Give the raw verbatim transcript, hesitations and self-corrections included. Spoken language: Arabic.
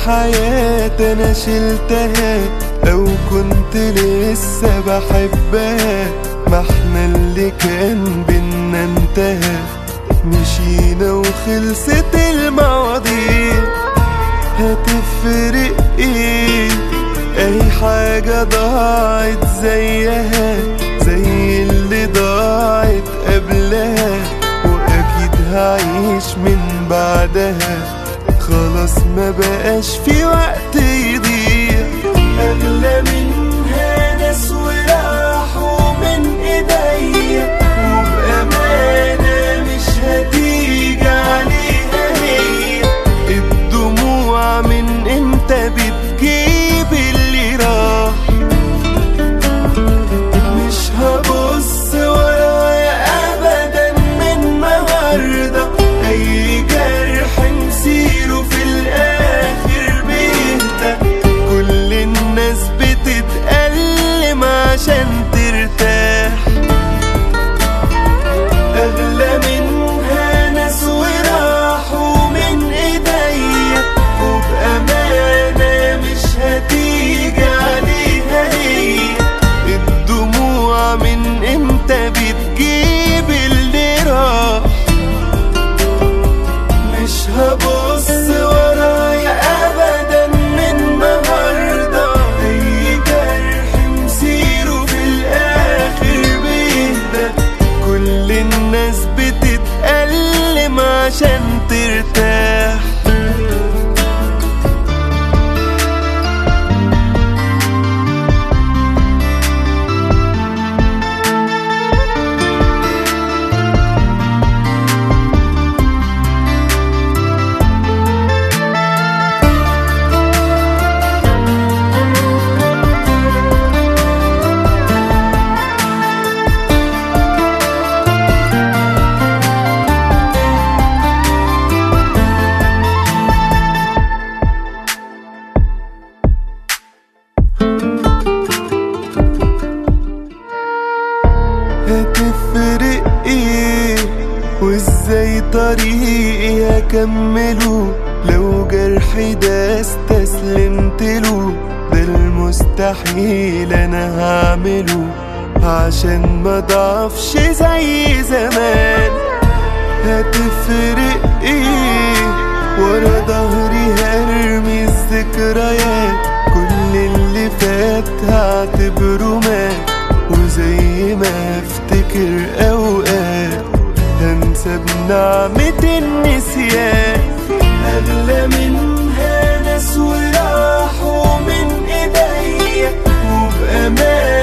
حياتي انا شلتها او كنت لسه بحبها، ما احنا اللي كان بينا انتهى، مشينا وخلصت المواضيع. هتفرق ايه؟ اي حاجة ضاعت زيها زي اللي ضاعت قبلها، واكيد هعيش من بعدها، خلاص ما بقاش في وقت يضيع. اغلى منها ناس وراحوا من ايديا، وبأمانة مش هتيجي عليها هي. الدموع من امتى بتجيب اللي راح؟ مش هبص ورايا ابدا من النهارده، اي جرح نسيره في الاخر بيهدى. كل الناس بتتألم عشان ترتاح، اغلى منها ناس وراحوا من ايديا، وبأمانة مش هتيجي عليها هي. الدموع من امتى بتجيب اللي راح؟ مش هبص ورايا ابدا من النهارده، اي جرح مسيره في الاخر بيهدى. كل الناس بتتألم عشان ترتاح. هتفرق ايه؟ وازاي طريقي هكمله لو جرحي ده استسلمتله؟ ده المستحيل انا هعمله عشان ما ضعفش زي زمان. هتفرق ايه؟ ورا ظهري هرمي الذكريات، كل اللي فات هعتبره مات، وزي ما افتكر اوقات هنسى بنعمة النسيان. اغلى منها ناس وراحوا من ايديا، وبأمان